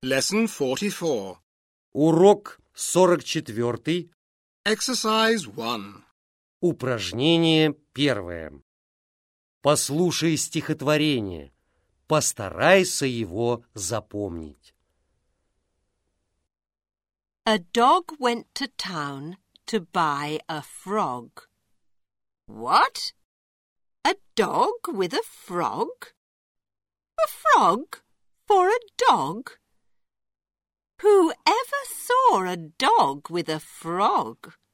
Lesson 44. Урок 44. Exercise 1. Упражнение 1. Послушай стихотворение. Постарайся его запомнить. A dog went to town to buy a frog. What? A dog with a frog? A frog for a dog? Who ever saw a dog with a frog?